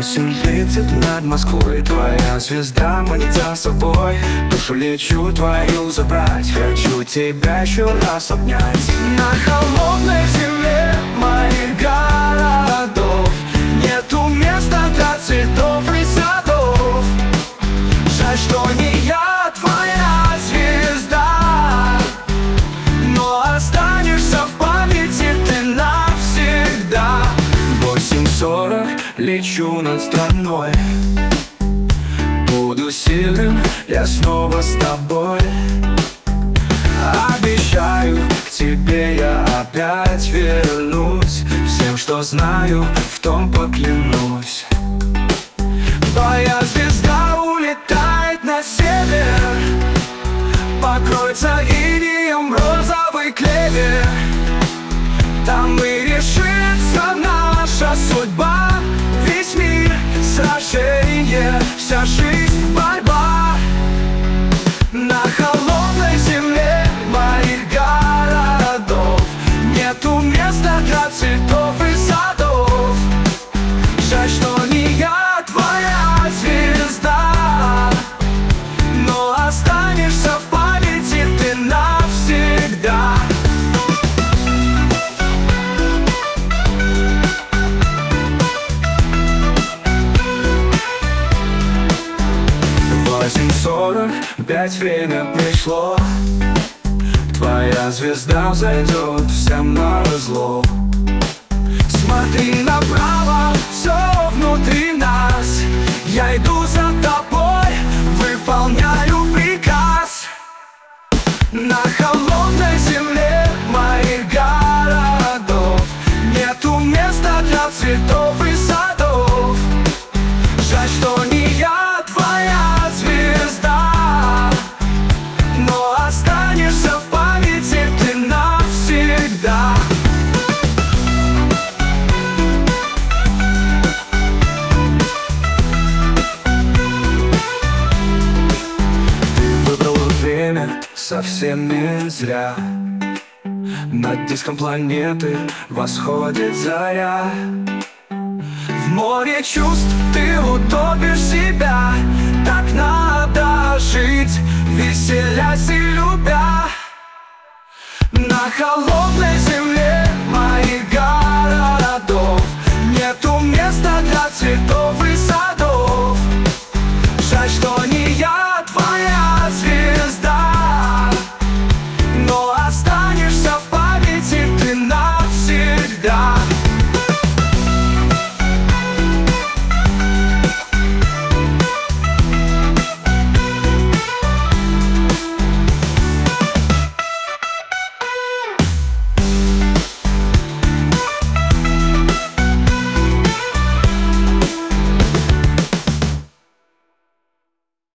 8:30 над Москвой, твоя звезда манит за собой. Душу лечу твою забрать, хочу тебя еще раз обнять. На холодной земле моих городов нету места для цветов и садов. Жаль, что не я твоя звезда, но останешься в памяти ты навсегда. 8:40 лечу над страной, буду сильным, я снова с тобой. Обещаю, к тебе я опять вернусь, всем, что знаю, в том поклянусь. Твоя звезда улетает на север, покроется инеем розовый клевер. Там и решится наша судьба, весь мир сражение, вся жизнь борьба. На холодной земле моих городов нету места для цветов и садов. Жаль, что не я твоя звезда, но останешься в памяти ты навсегда. Опять время пришло, твоя звезда взойдет всем на зло. Смотри направо, все внутри нас, я иду за тобой, выполняю приказ. На холодной земле моих городов нету места для цветов и садов. Жаль, что не я твоя звезда, но останешься в памяти ты навсегда. Ты выбрала время совсем не зря, над диском планеты восходит заря. В море чувств ты утопишь себя, так надо жить, веселясь и любя. На холодной земле